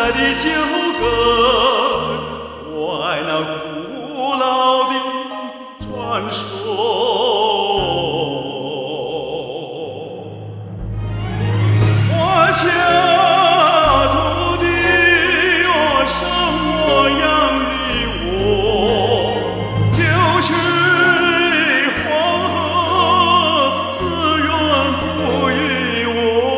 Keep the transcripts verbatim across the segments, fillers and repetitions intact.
的旧歌，我爱那古老的传说。我家土地，我生我养育我，九曲黄河自源不与我。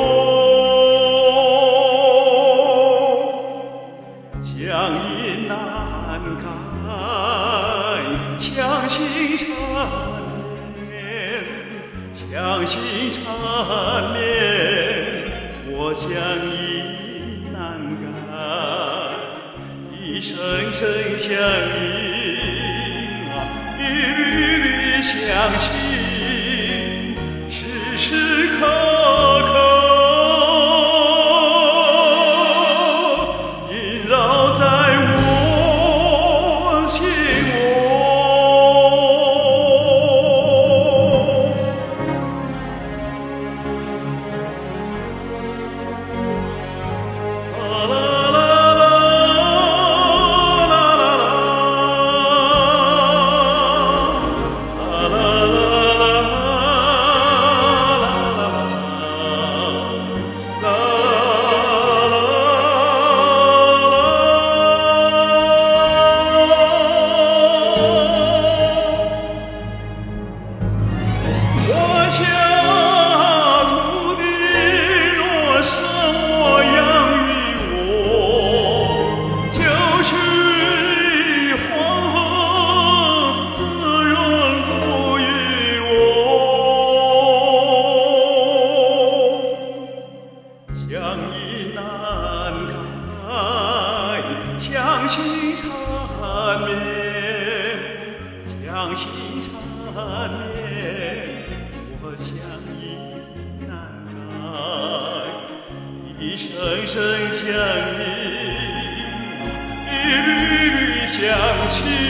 乡音难改，乡心缠绵，乡心缠绵，我乡音难改，一声声乡音啊，一缕缕乡情，时时刻刻萦绕在我心窝。啊啦啦啦啦啦啦，啊啦啦啦啦啦啦。我家土地，若生我养育我，九曲黄河自源不与我。乡音难改，乡心缠绵，乡心缠绵，我乡音难改，一声声乡音，一缕缕乡情。